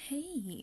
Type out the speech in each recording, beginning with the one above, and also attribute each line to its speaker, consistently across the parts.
Speaker 1: Hey.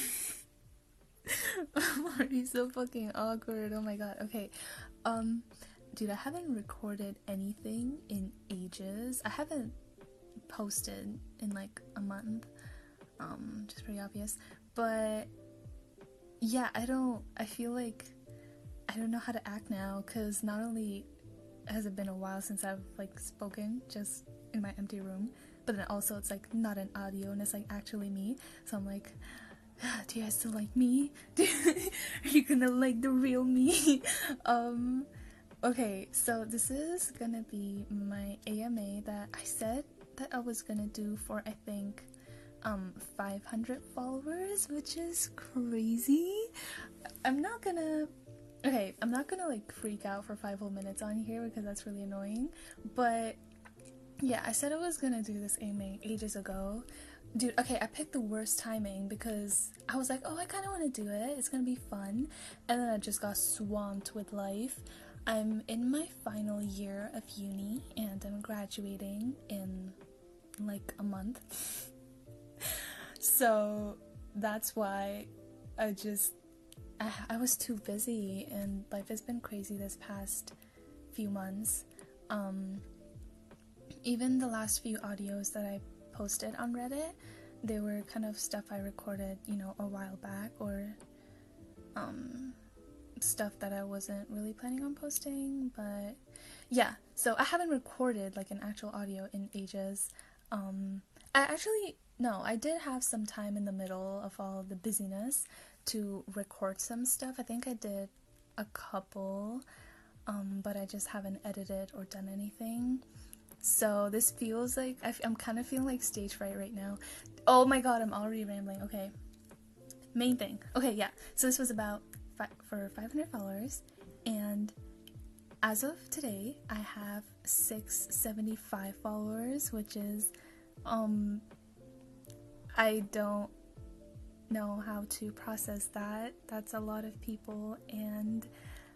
Speaker 1: I'm already so fucking awkward. Oh my god. Okay. Um, dude, I haven't recorded anything in ages. I haven't posted in like a month. Which is pretty obvious. But yeah, I feel like I don't know how to act now because not only has it been a while since I've like spoken just in my empty room, but then also it's like not an audio and it's like actually me. So I'm like, do you guys still like me? Are you gonna like the real me? um, okay, so this is gonna be my AMA that I said that I was gonna do for I think 500 followers, which is crazy. I'm not gonna I'm not gonna like freak out for 5 whole minutes on here because that's really annoying. But yeah, I said I was gonna do this AMA ages ago. Dude, okay, I picked the worst timing because I was like, oh, I kind of want to do it. It's gonna be fun. And then I just got swamped with life. I'm in my final year of uni and I'm graduating in like a month. So that's why I was too busy and life has been crazy this past few months. Even the last few audios that I posted on Reddit, they were kind of stuff I recorded, a while back, or stuff that I wasn't really planning on posting. But yeah, so I haven't recorded like an actual audio in ages. I did have some time in the middle of all the busyness to record some stuff. I think I did a couple, but I just haven't edited or done anything. So this feels like I'm kind of feeling like stage fright right now. Oh my god, I'm already rambling. Okay, main thing. Okay, yeah. So this was about for 500 followers, and as of today, I have 675 followers, which is I don't know how to process that. That's a lot of people, and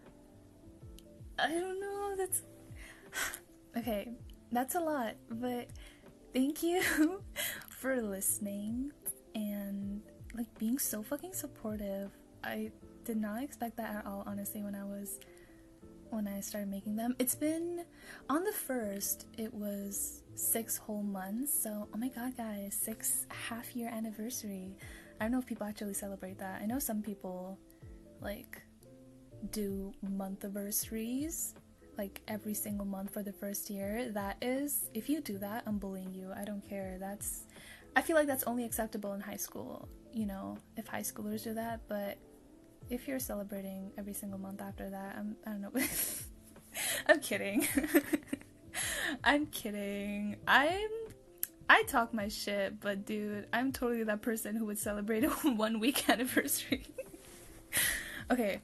Speaker 1: I don't know. That's okay. That's a lot, but thank you for listening and like being so fucking supportive. I did not expect that at all, honestly, when I started making them. It's been on the 1st, it was 6 whole months, so oh my god, guys, 6 half-year anniversary. I don't know if people actually celebrate that. I know some people like do month anniversaries like every single month for the first year. That is, if you do that, I'm bullying you. I don't care. I feel like that's only acceptable in high school, if high schoolers do that. But if you're celebrating every single month after that, I don't know. I'm kidding. I'm kidding. I talk my shit, but dude, I'm totally that person who would celebrate a 1 week anniversary. Okay.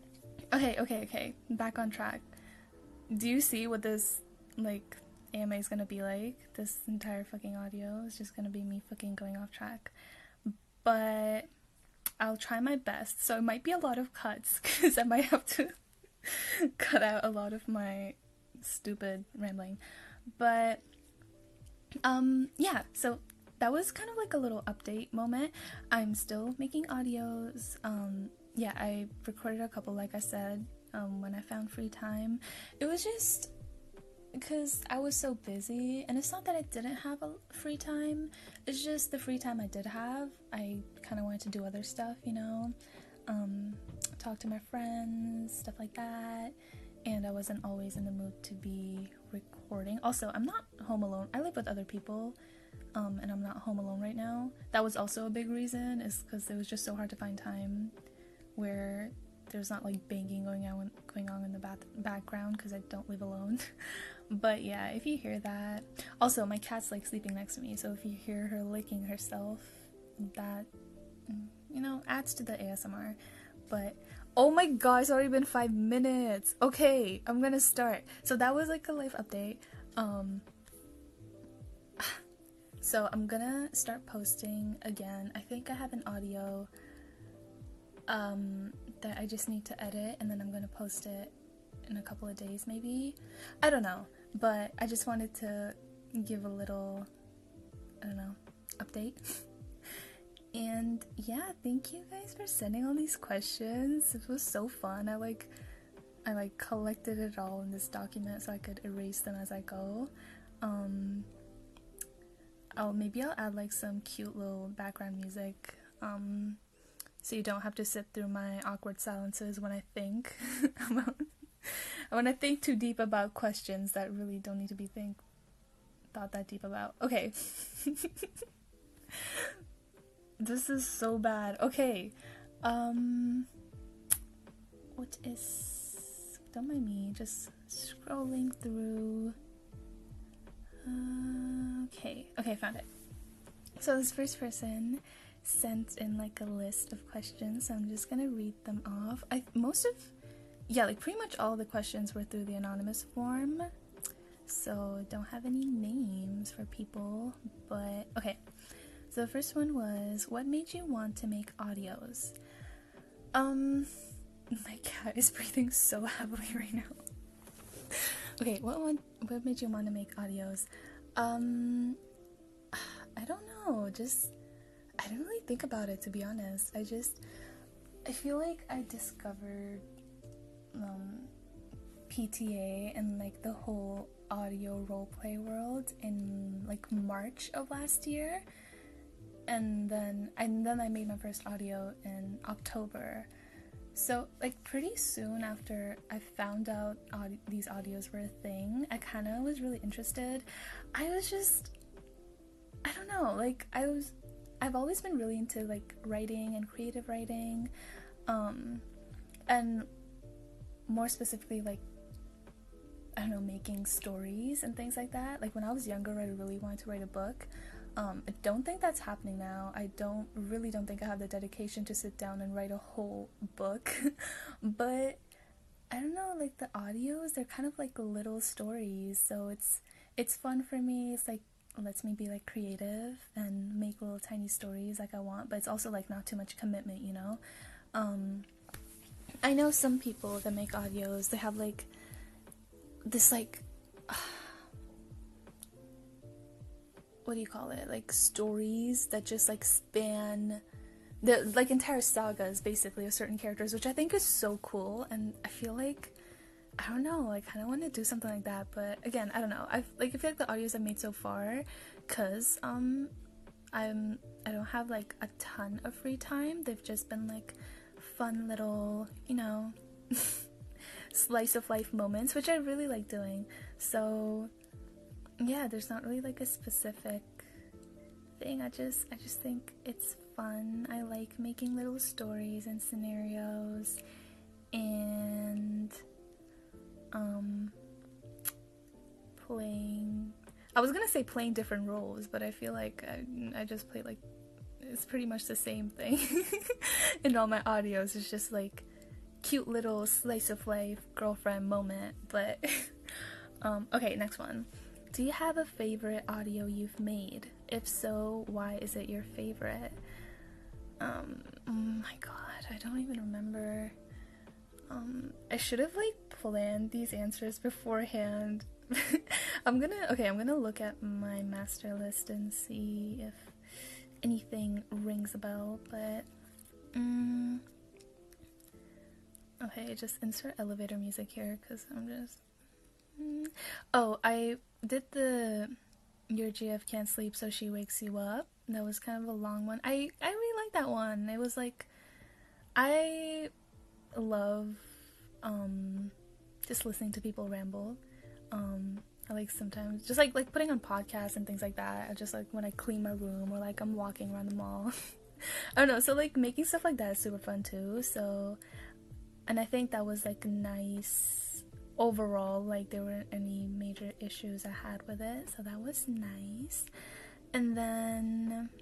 Speaker 1: Back on track. Do you see what this, like, AMA is gonna be like? This entire fucking audio is just gonna be me fucking going off track. But I'll try my best. So it might be a lot of cuts, because I might have to cut out a lot of my stupid rambling. But, yeah, so that was kind of like a little update moment. I'm still making audios. Yeah, I recorded a couple, like I said, when I found free time. It was just because I was so busy, and it's not that I didn't have a free time, it's just the free time I did have, I kind of wanted to do other stuff, talk to my friends, stuff like that, and I wasn't always in the mood to be recording. Also, I'm not home alone. I live with other people, and I'm not home alone right now. That was also a big reason, is because it was just so hard to find time where there's not like banging going on in the background, because I don't live alone. But yeah, if you hear that, also my cat's like sleeping next to me, so if you hear her licking herself, that adds to the ASMR. But oh my god, it's already been 5 minutes. Okay, I'm gonna start. So that was like a life update. So I'm gonna start posting again. I think I have an audio that I just need to edit, and then I'm gonna post it in a couple of days maybe. I don't know, but I just wanted to give a little, I don't know, update. And yeah, thank you guys for sending all these questions. It was so fun. I collected it all in this document so I could erase them as I go. Maybe I'll add like some cute little background music, so you don't have to sit through my awkward silences when I think when I think too deep about questions that really don't need to be thought that deep about. Okay. This is so bad. Okay. What is... Don't mind me, just scrolling through. Okay, found it. So this first person sent in like a list of questions, so I'm just gonna read them off. Pretty much all the questions were through the anonymous form, so don't have any names for people, but okay. So the first one was, what made you want to make audios? My cat is breathing so heavily right now. Okay, what made you want to make audios? I don't know, I didn't really think about it, to be honest. I feel like I discovered PTA and like the whole audio roleplay world in like March of last year, and then I made my first audio in October. So like pretty soon after I found out these audios were a thing, I kind of was really interested. I don't know, like I've always been really into like writing and creative writing, and more specifically like, I don't know, making stories and things like that. Like when I was younger, I really wanted to write a book. I don't think that's happening now. I don't think I have the dedication to sit down and write a whole book. But I don't know, like the audios, they're kind of like little stories, so it's fun for me. It's like lets me be like creative and make little tiny stories like I want, but it's also like not too much commitment, you know. I know some people that make audios, they have like this like what do you call it, like stories that just like span the like entire sagas basically of certain characters, which I think is so cool. And I feel like, I don't know, I kind of want to do something like that, but again, I don't know. I feel like the audios I've made so far, cause I don't have like a ton of free time. They've just been like fun little, you know, slice of life moments, which I really like doing. So yeah, there's not really like a specific thing. I just think it's fun. I like making little stories and scenarios, and playing, I was gonna say playing different roles, but I feel like I just play like, it's pretty much the same thing in all my audios. It's just like cute little slice of life girlfriend moment. But okay, next one. Do you have a favorite audio you've made? If so, why is it your favorite? Oh my god, I don't even remember. I should have like planned these answers beforehand. I'm gonna look at my master list and see if anything rings a bell, but okay, just insert elevator music here because I'm just oh, I did the Your GF Can't Sleep So She Wakes You Up. That was kind of a long one. I really like that one. It was like, I love just listening to people ramble. I like sometimes just like putting on podcasts and things like that. I just like when I clean my room or like I'm walking around the mall. I don't know, so like making stuff like that is super fun too. So, and I think that was like nice overall, like there weren't any major issues I had with it, so that was nice. And then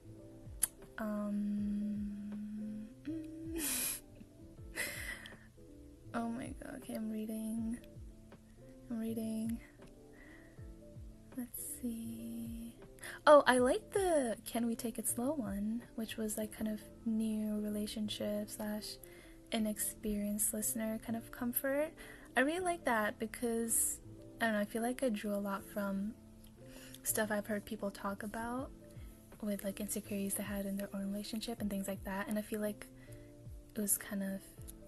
Speaker 1: oh my god, okay, I'm reading. Let's see. Oh, I like the Can We Take It Slow one, which was like kind of new relationship / inexperienced listener kind of comfort. I really like that because, I don't know, I feel like I drew a lot from stuff I've heard people talk about, with like insecurities they had in their own relationship and things like that, and I feel like it was kind of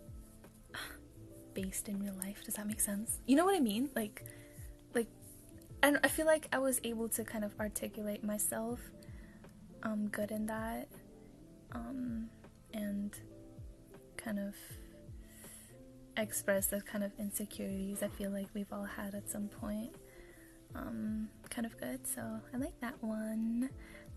Speaker 1: based in real life. Does that make sense? You know what I mean? Like and I feel like I was able to kind of articulate myself good in that, and kind of express the kind of insecurities I feel like we've all had at some point. Kind of good, so I like that one.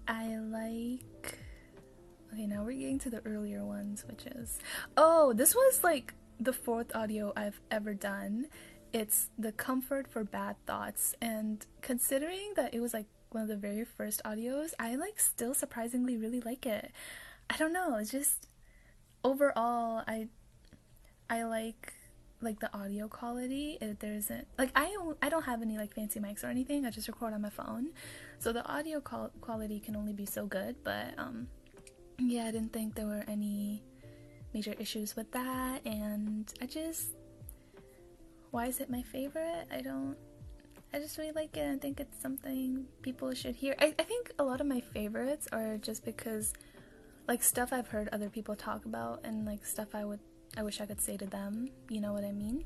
Speaker 1: Okay, now we're getting to the earlier ones, which is, this was like the 4th audio I've ever done. It's the comfort for bad thoughts, and considering that it was like one of the very first audios, I like still surprisingly really like it. I don't know, it's just overall I like the audio quality. There isn't like I don't have any like fancy mics or anything. I just record on my phone, so the audio quality can only be so good. But yeah, I didn't think there were any major issues with that, and why is it my favorite? I just really like it. I think it's something people should hear. I think a lot of my favorites are just because like stuff I've heard other people talk about, and like stuff I wish I could say to them, you know what I mean?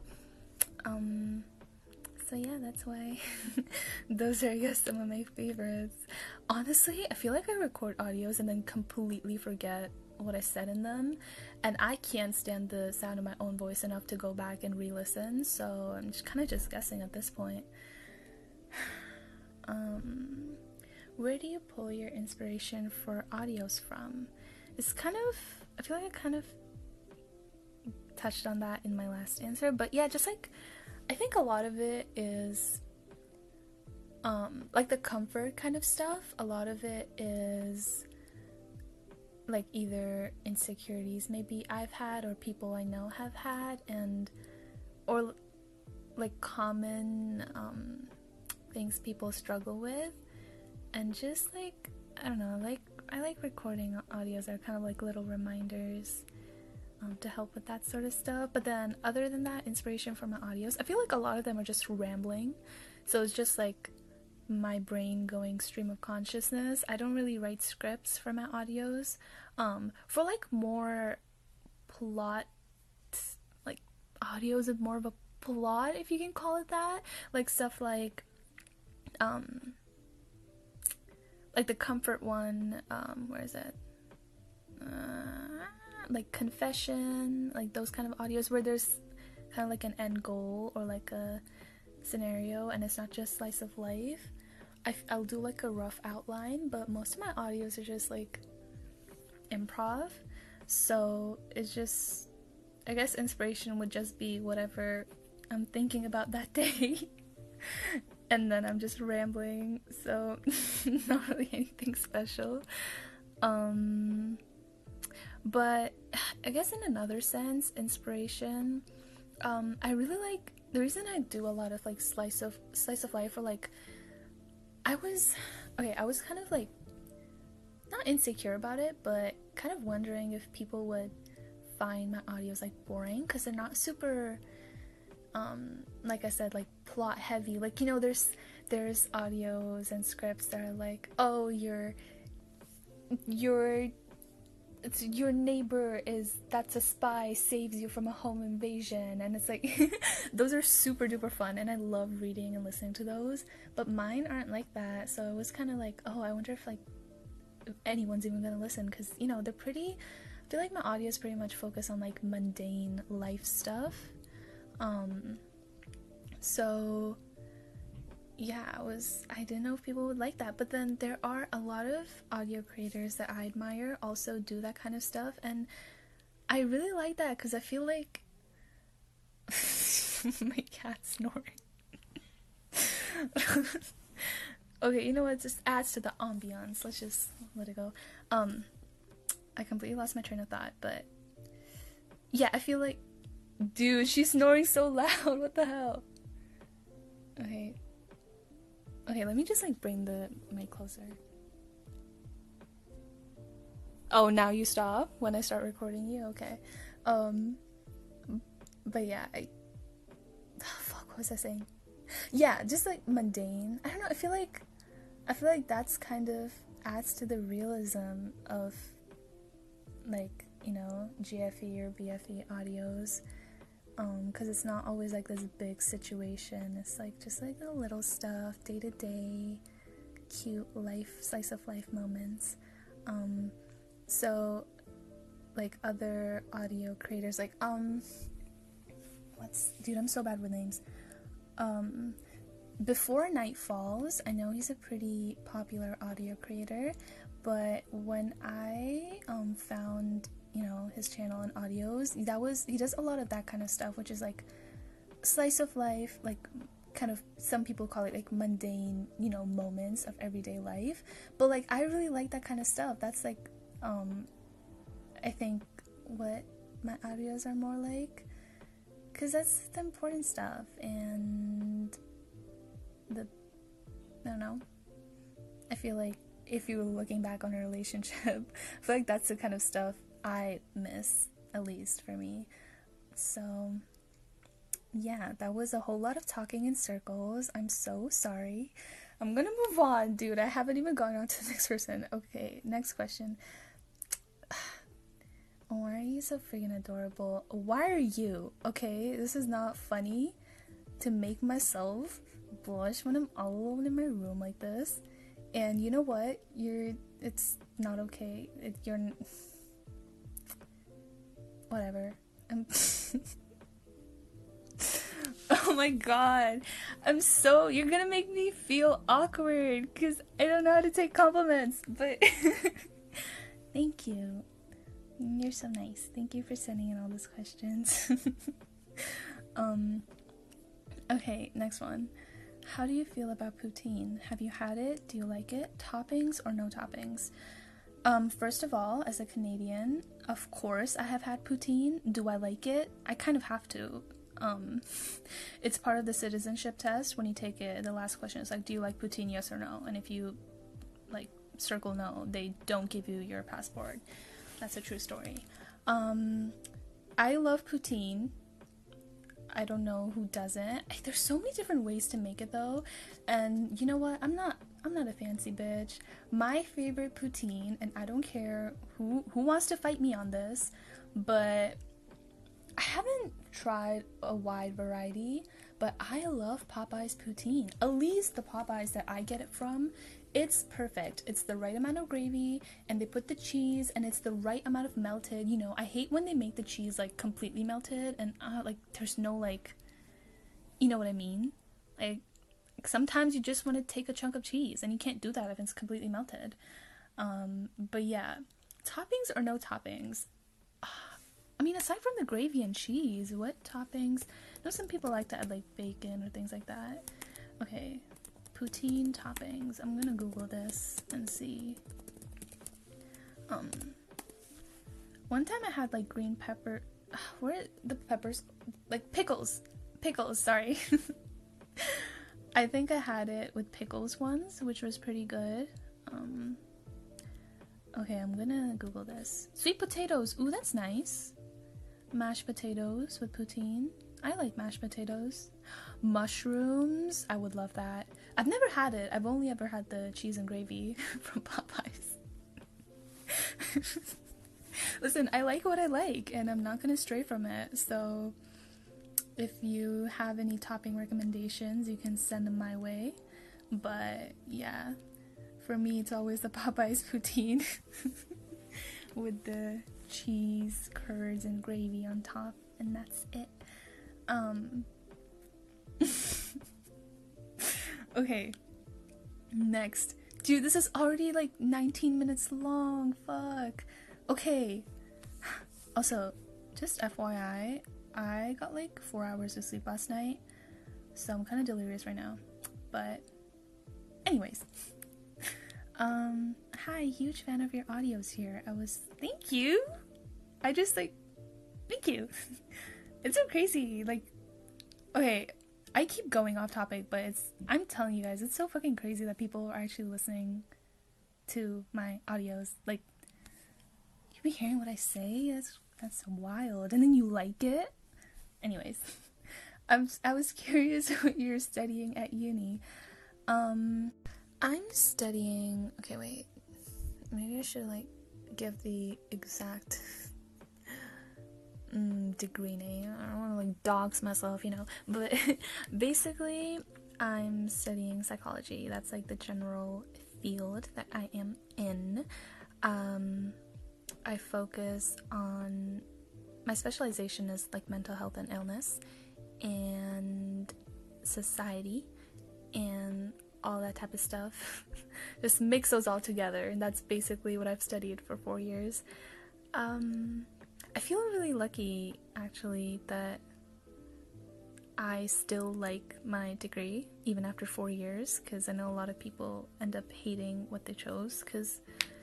Speaker 1: So yeah, that's why those are, I guess, some of my favorites. Honestly, I feel like I record audios and then completely forget what I said in them, and I can't stand the sound of my own voice enough to go back and re-listen, so I'm just kind of just guessing at this point. Where do you pull your inspiration for audios from? It's kind of, I feel like I kind of touched on that in my last answer, but yeah, just like I think a lot of it is like the comfort kind of stuff. A lot of it is like either insecurities maybe I've had or people I know have had, or like common things people struggle with, and just like I don't know, like I like recording audios that are kind of like little reminders to help with that sort of stuff. But then other than that, inspiration for my audios, I feel like a lot of them are just rambling, so it's just like my brain going stream of consciousness. I don't really write scripts for my audios. For like more plot, like audios with more of a plot, if you can call it that, like stuff like the comfort one, where is it? Like confession, like those kind of audios where there's kind of like an end goal or like a scenario and it's not just slice of life. I'll do like a rough outline, but most of my audios are just like improv, so it's just, I guess inspiration would just be whatever I'm thinking about that day and then I'm just rambling, so not really anything special. But I guess in another sense, inspiration, I really like, the reason I do a lot of like slice of life, or like I was kind of like not insecure about it, but kind of wondering if people would find my audios like boring, because they're not super like I said, like plot heavy. Like, you know, there's audios and scripts that are like, oh, your neighbor that's a spy, saves you from a home invasion, and it's like those are super duper fun and I love reading and listening to those, but mine aren't like that. So it was kind of like, oh, I wonder if anyone's even gonna listen, because, you know, I feel like my audios pretty much focus on like mundane life stuff. So yeah, I didn't know if people would like that, but then there are a lot of audio creators that I admire also do that kind of stuff, and I really like that because I feel like my cat's snoring. Okay, you know what, it just adds to the ambiance. Let's just let it go. I completely lost my train of thought, but yeah, I feel like, dude, she's snoring so loud. What the hell? Okay, let me just like bring the mic closer. Oh, now you stop when I start recording you? Okay. But yeah, fuck, what was I saying? Yeah, just like mundane. I don't know, I feel like that's kind of, adds to the realism of, like, you know, GFE or BFE audios, because it's not always like this big situation. It's like just like the little stuff, day-to-day cute life, slice of life moments. So like other audio creators, like dude, I'm so bad with names. Before Night Falls, I know he's a pretty popular audio creator, but when I found, you know, his channel and audios, he does a lot of that kind of stuff, which is like slice of life, like kind of, some people call it like mundane, you know, moments of everyday life, but like I really like that kind of stuff. That's like I think what my audios are more like, because that's the important stuff. And I don't know, I feel like if you were looking back on a relationship, I feel like that's the kind of stuff I miss, at least for me. So yeah, that was a whole lot of talking in circles. I'm so sorry. I'm gonna move on, dude. I haven't even gone on to the next person. Okay, next question. Why are you so freaking adorable? Why are you? Okay, this is not funny to make myself blush when I'm all alone in my room like this. And you know what? It's not okay. Whatever. Oh my god. You're gonna make me feel awkward because I don't know how to take compliments, but thank you. You're so nice. Thank you for sending in all those questions. Okay, next one. How do you feel about poutine? Have you had it? Do you like it? Toppings or no toppings? First of all, as a Canadian, of course I have had poutine. Do I like it? I kind of have to. It's part of the citizenship test. When you take it, the last question is like, do you like poutine, yes or no? And if you like circle no, they don't give you your passport. That's a true story. I love poutine. I don't know who doesn't. There's so many different ways to make it though, and you know what? I'm not a fancy bitch. My favorite poutine, and I don't care who wants to fight me on this, but I haven't tried a wide variety, but I love Popeye's poutine. At least the Popeyes that I get it from, it's perfect. It's the right amount of gravy, and they put the cheese, and it's the right amount of melted. You know, I hate when they make the cheese like completely melted, and like there's no like, you know what I mean? Like sometimes you just want to take a chunk of cheese, and you can't do that if it's completely melted. But yeah, toppings or no toppings? I mean, aside from the gravy and cheese, what toppings? I know some people like to add like bacon or things like that. Okay, poutine toppings. I'm gonna Google this and see. One time I had like green pepper. Where are the peppers? Like pickles. Pickles, sorry. I think I had it with pickles once, which was pretty good. Okay, I'm gonna Google this. Sweet potatoes. Ooh, that's nice. Mashed potatoes with poutine. I like mashed potatoes. Mushrooms. I would love that. I've never had it. I've only ever had the cheese and gravy from Popeyes. Listen, I like what I like, and I'm not gonna stray from it. So if you have any topping recommendations, you can send them my way. But yeah, for me, it's always the Popeyes poutine with the cheese, curds, and gravy on top, and that's it. Okay, next. Dude, this is already like 19 minutes long. Fuck. Okay. Also, just FYI, I got like 4 hours of sleep last night, so I'm kind of delirious right now. But anyways, hi, huge fan of your audios here. Thank you. Thank you. It's so crazy. Like, okay, I keep going off topic, but I'm telling you guys, it's so fucking crazy that people are actually listening to my audios. Like, you be hearing what I say? That's wild. And then you like it? Anyways, I was curious what you're studying at uni. I'm studying, okay, wait. maybe I should like give the exact degree name. I don't want to like dox myself, but basically I'm studying psychology. That's like the general field that I am in. I focus on, my specialization is like mental health and illness and society and all that type of stuff. Just mix those all together, and that's basically what I've studied for 4 years. I feel really lucky actually that I still like my degree even after 4 years, because I know a lot of people end up hating what they chose, because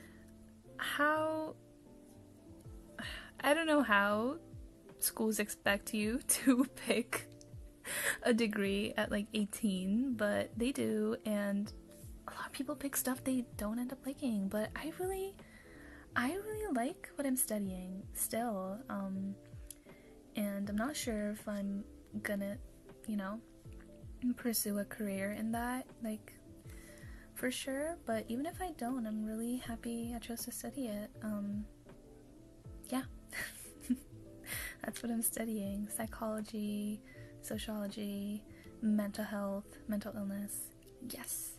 Speaker 1: I don't know how schools expect you to pick a degree at like 18, but they do, and a lot of people pick stuff they don't end up liking, but I really like what I'm studying still, and I'm not sure if I'm gonna, pursue a career in that, like, for sure, but even if I don't, I'm really happy I chose to study it. Yeah. That's what I'm studying: psychology, sociology, mental health, mental illness. Yes.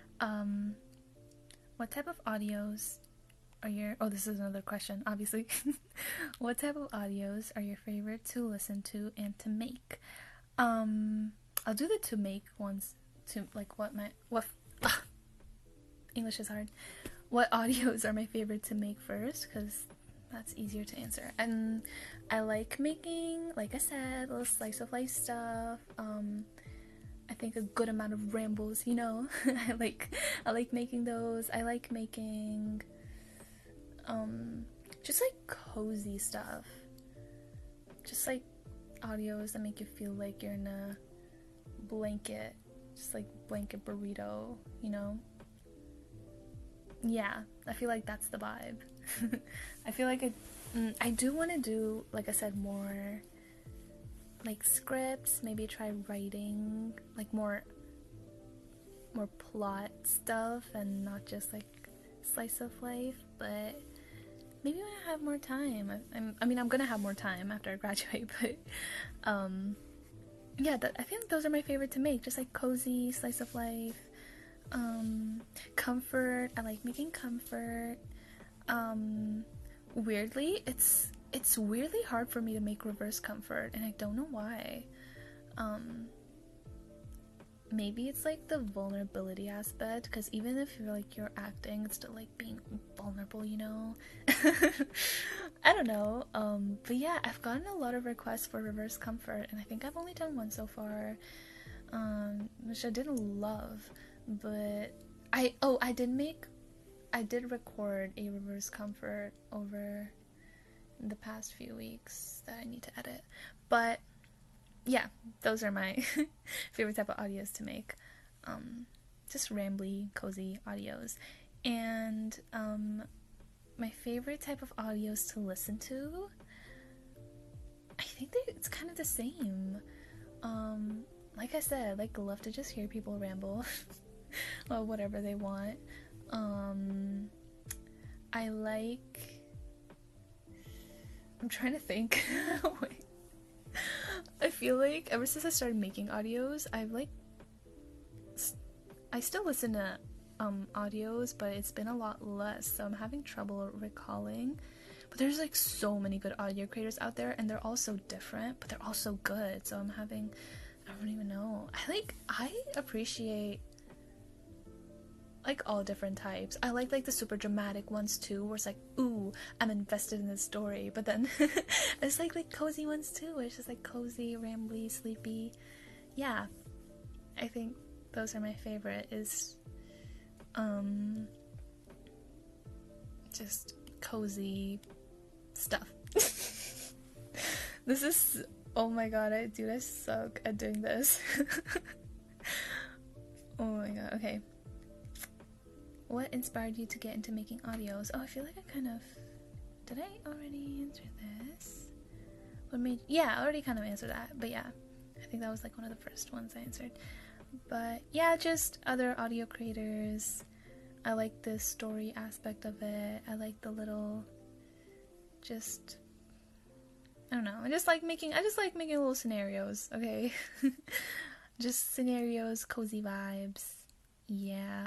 Speaker 1: What type of audios are your... Oh, this is another question, obviously. What type of audios are your favorite to listen to and to make? I'll do the to make ones, to like what English is hard. What audios are my favorite to make first, because that's easier to answer. And I like making, like I said, little slice of life stuff. I think a good amount of rambles, I like making those. I like making just like cozy stuff. Just like audios that make you feel like you're in a blanket, just like blanket burrito, Yeah, I feel like that's the vibe. I feel like I do want to do, like I said, more like scripts, maybe try writing like more plot stuff and not just like slice of life, but maybe when I have more time. I'm gonna have more time after I graduate, but yeah, I think those are my favorite to make, just like cozy slice of life. Comfort, I like making comfort. Weirdly, it's weirdly hard for me to make reverse comfort, and I don't know why. Maybe it's like the vulnerability aspect, because even if you're acting, it's still like being vulnerable, I don't know. But yeah, I've gotten a lot of requests for reverse comfort, and I think I've only done one so far, which I didn't love. But I did record a reverse comfort over the past few weeks that I need to edit. But yeah, those are my favorite type of audios to make. Just rambly, cozy audios. And my favorite type of audios to listen to, I think it's kind of the same. Like I said, I love to just hear people ramble. Well, whatever they want. I'm trying to think. Wait. I feel like ever since I started making audios, I still listen to audios, but it's been a lot less, so I'm having trouble recalling. But there's so many good audio creators out there, and they're all so different, but they're all so good, so I don't even know. I appreciate all different types. I like the super dramatic ones too, where it's ooh, I'm invested in this story. But then there's like cozy ones too, where it's just cozy, rambly, sleepy. Yeah, I think those are my favorite. Is just cozy stuff. This is, oh my god, I suck at doing this. Oh my god, okay. What inspired you to get into making audios? Oh, I feel like did I already answer this? Yeah, I already kind of answered that, but yeah, I think that was one of the first ones I answered. But yeah, just other audio creators. I like the story aspect of it. I like the little, just, I don't know. I just like making little scenarios, okay? Just scenarios, cozy vibes. Yeah.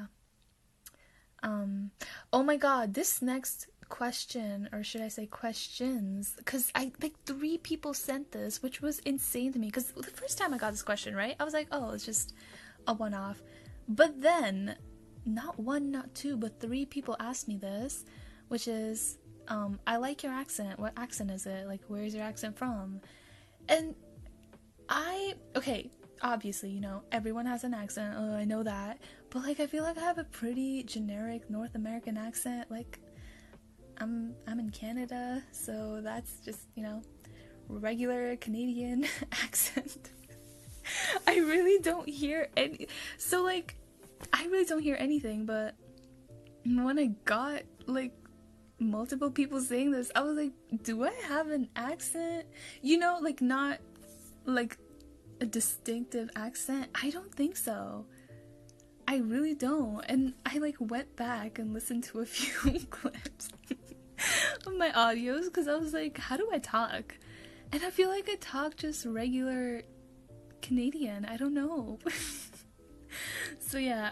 Speaker 1: Oh my god, this next question, or should I say questions, because I like 3 people sent this, which was insane to me, because the first time I got this question, right, I was like, oh, it's just a one-off. But then not 1, not 2, but 3 people asked me this, which is, I like your accent. What accent is it? Like, where's your accent from? And okay, obviously, you know, everyone has an accent. Oh, I know that. But, like, I feel like I have a pretty generic North American accent. Like, I'm in Canada, so that's just, you know, regular Canadian accent. I really don't hear any. So, like, I really don't hear anything, but when I got, like, multiple people saying this, I was like, do I have an accent? You know, like, not, like, a distinctive accent? I don't think so. I really don't. And I, like, went back and listened to a few clips of my audios, because I was like, how do I talk? And I feel like I talk just regular Canadian. I don't know. So yeah,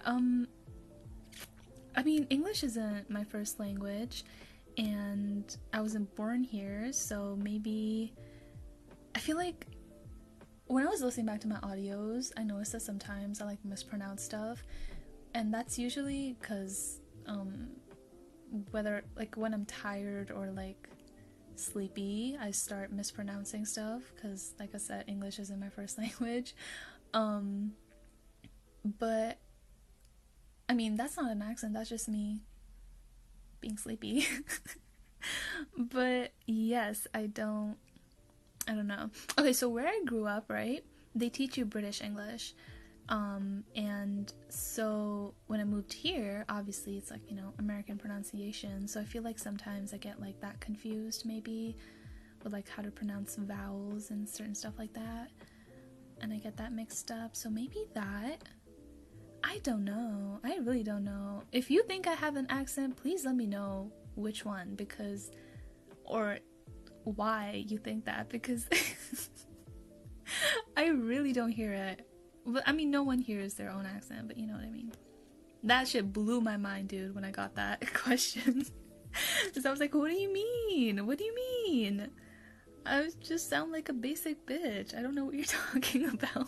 Speaker 1: I mean, English isn't my first language, and I wasn't born here, so maybe I feel like when I was listening back to my audios, I noticed that sometimes I, like, mispronounce stuff, and that's usually because, whether, like, when I'm tired or, like, sleepy, I start mispronouncing stuff, because, like I said, English isn't my first language, but, I mean, that's not an accent, that's just me being sleepy. But, yes, I don't know. Okay, so where I grew up, right, they teach you British English. And so when I moved here, obviously it's, like, you know, American pronunciation. So I feel like sometimes I get, like, that confused maybe with, like, how to pronounce vowels and certain stuff like that. And I get that mixed up. So maybe that. I don't know. I really don't know. If you think I have an accent, please let me know which one, because, or why you think that, because I really don't hear it. But I mean, no one hears their own accent, but you know what I mean. That shit blew my mind, dude, when I got that question. Because I was like, what do you mean? What do you mean? I just sound like a basic bitch. I don't know what you're talking about.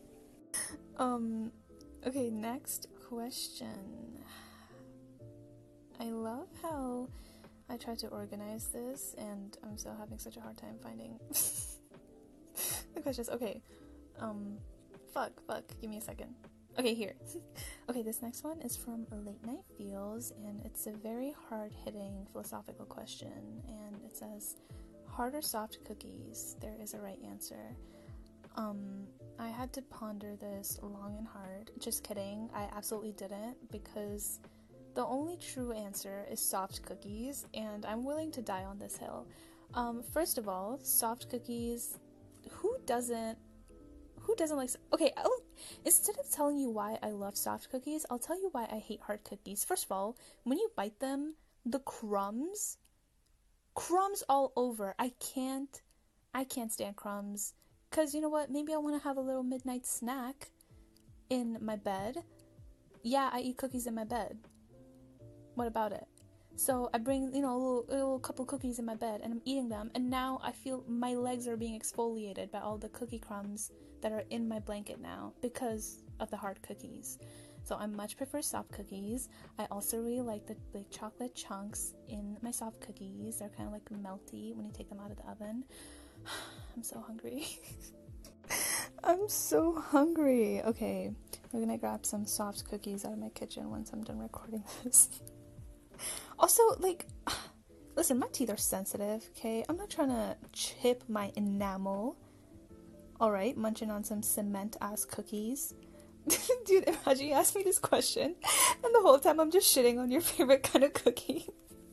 Speaker 1: Okay, next question. I love how I tried to organize this, and I'm still having such a hard time finding the questions. Okay, fuck, give me a second. Okay, here. Okay, this next one is from Late Night Feels, and it's a very hard-hitting philosophical question, and it says, hard or soft cookies? There is a right answer. I had to ponder this long and hard. Just kidding, I absolutely didn't, because the only true answer is soft cookies, and I'm willing to die on this hill. First of all, soft cookies, who doesn't like, okay, instead of telling you why I love soft cookies, I'll tell you why I hate hard cookies. First of all, when you bite them, the crumbs all over. I can't stand crumbs. Because, you know what, maybe I want to have a little midnight snack in my bed. Yeah, I eat cookies in my bed. What about it? So I bring, you know, a little couple cookies in my bed, and I'm eating them, and now I feel my legs are being exfoliated by all the cookie crumbs that are in my blanket now because of the hard cookies. So I much prefer soft cookies. I also really like the big chocolate chunks in my soft cookies. They're kind of like melty when you take them out of the oven. I'm so hungry. I'm so hungry. Okay, we're gonna grab some soft cookies out of my kitchen once I'm done recording this. Also, like, listen, my teeth are sensitive, okay? I'm not trying to chip my enamel. Alright, munching on some cement-ass cookies. Dude, imagine you ask me this question, and the whole time I'm just shitting on your favorite kind of cookie.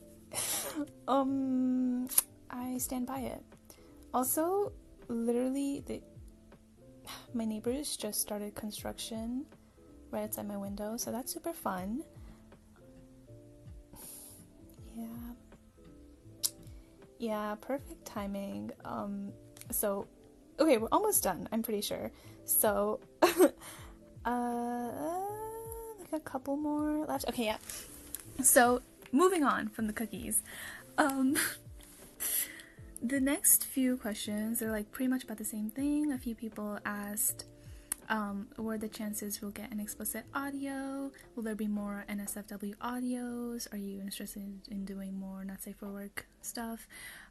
Speaker 1: I stand by it. Also, literally, my neighbors just started construction right outside my window, so that's super fun. Yeah, perfect timing. So okay, we're almost done, I'm pretty sure. So like a couple more left. Okay, yeah. So moving on from the cookies. Um the next few questions are like pretty much about the same thing. A few people asked what are the chances we'll get an explicit audio? Will there be more NSFW audios? Are you interested in doing more not safe for work stuff?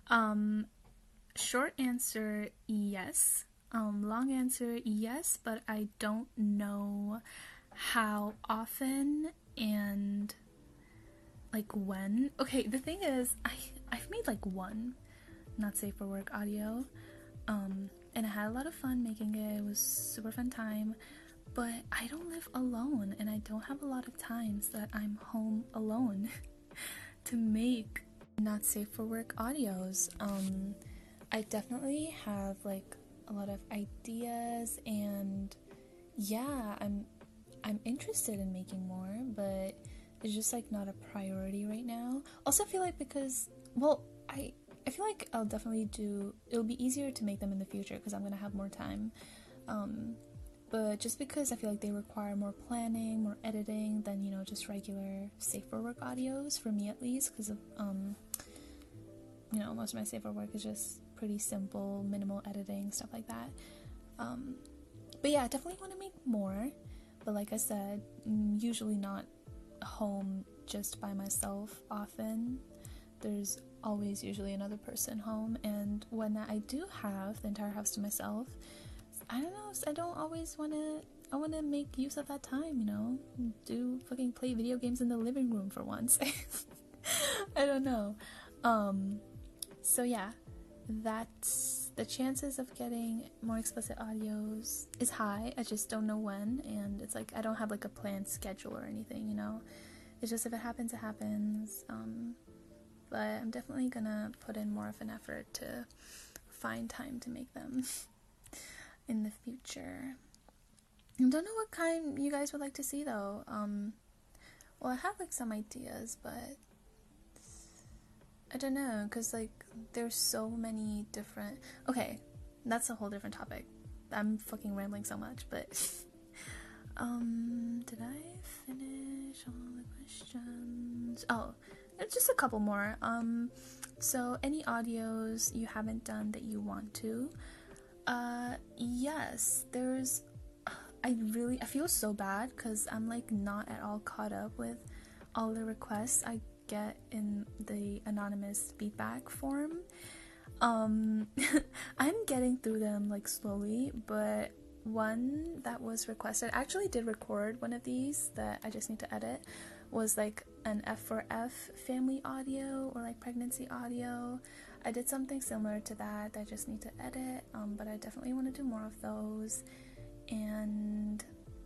Speaker 1: Short answer, yes. Long answer, yes, but I don't know how often and like when. Okay, the thing is, I've made like one not safe for work audio, and I had a lot of fun making it. It was super fun time, but I don't live alone, and I don't have a lot of times that I'm home alone to make not safe for work audios. I definitely have like a lot of ideas, and yeah, I'm interested in making more, but it's just like not a priority right now. Also, I feel like because, well, I feel like I'll definitely it'll be easier to make them in the future because I'm gonna have more time. But just because I feel like they require more planning, more editing than, you know, just regular safe for work audios, for me at least, because of, you know, most of my safe for work is just pretty simple, minimal editing, stuff like that. But yeah, I definitely want to make more, but like I said, usually not home just by myself often. There's always usually another person home, and when I do have the entire house to myself, I don't know, I don't always want to make use of that time, you know, play video games in the living room for once. I don't know. So yeah, that's the chances of getting more explicit audios is high. I just don't know when, and it's like I don't have like a planned schedule or anything, you know. It's just if it happens, it happens. But I'm definitely gonna put in more of an effort to find time to make them in the future. I don't know what kind you guys would like to see though. Well, I have like some ideas, but I don't know, because like there's so many different. Okay, that's a whole different topic. I'm fucking rambling so much, but did I finish all the questions? Oh, just a couple more. So any audios you haven't done that you want to? Yes, I feel so bad because I'm like not at all caught up with all the requests I get in the anonymous feedback form. I'm getting through them like slowly, but one that was requested, I actually did record one of these that I just need to edit, was like an F4F family audio or like pregnancy audio. I did something similar to that I just need to edit, but I definitely want to do more of those. And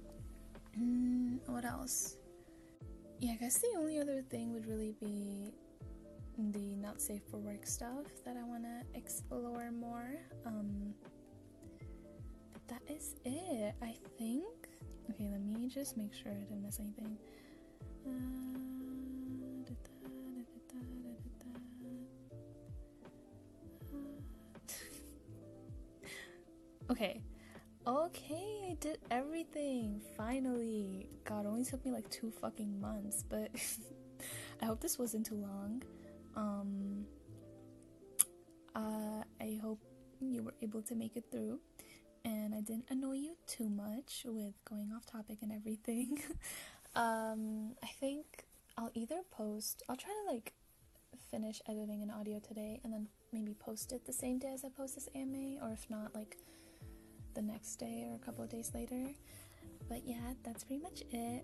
Speaker 1: what else? Yeah, I guess the only other thing would really be the not safe for work stuff that I want to explore more. But that is it, I think. Okay, let me just make sure I didn't miss anything. Okay, I did everything, finally. God, it only took me like 2 fucking months, but I hope this wasn't too long. I hope you were able to make it through, and I didn't annoy you too much with going off topic and everything. I think I'll try to like finish editing an audio today and then maybe post it the same day as I post this AMA, or if not, like the next day or a couple of days later. But yeah, that's pretty much it.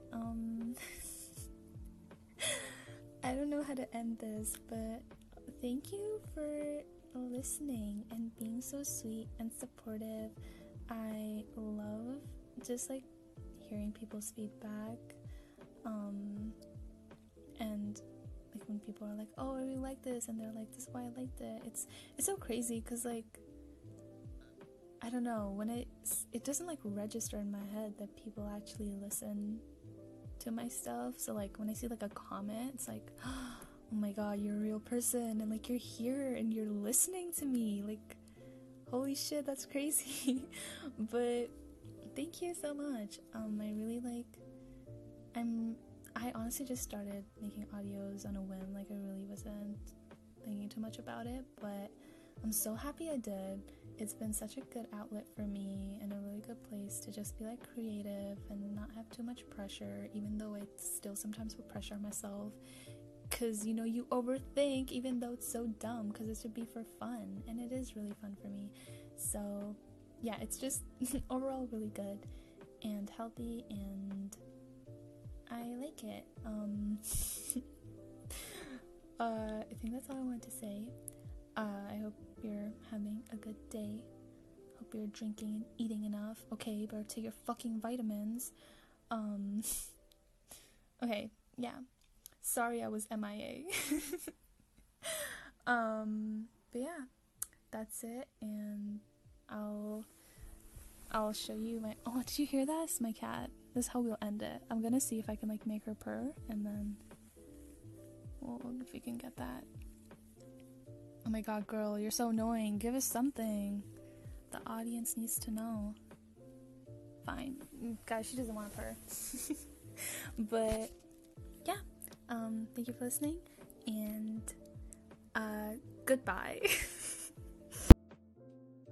Speaker 1: I don't know how to end this, but thank you for listening and being so sweet and supportive. I love just like hearing people's feedback, and like when people are like, oh, I really like this, and they're like, this is why I liked it. It's so crazy because like I don't know, when it doesn't like register in my head that people actually listen to my stuff. So like when I see like a comment, it's like, oh oh my god, you're a real person, and like you're here and you're listening to me. Like, holy shit, that's crazy. But thank you so much. I really I honestly just started making audios on a whim. Like, I really wasn't thinking too much about it, but I'm so happy I did. It's been such a good outlet for me and a really good place to just be like creative and not have too much pressure, even though I still sometimes will pressure myself, because you know, you overthink even though it's so dumb, because it should be for fun, and it is really fun for me. So yeah, it's just overall really good and healthy, and I like it. I think that's all I wanted to say. I hope you're having a good day. Hope you're drinking and eating enough. Okay, better take your fucking vitamins. Okay, yeah. Sorry I was MIA. But yeah, that's it, and I'll show you my... Oh, did you hear that? It's my cat. This is how we'll end it. I'm gonna see if I can like make her purr, and then well, if we can get that. Oh my god, girl, you're so annoying. Give us something. The audience needs to know. Fine. Guys, she doesn't want to purr. But yeah, thank you for listening, and goodbye.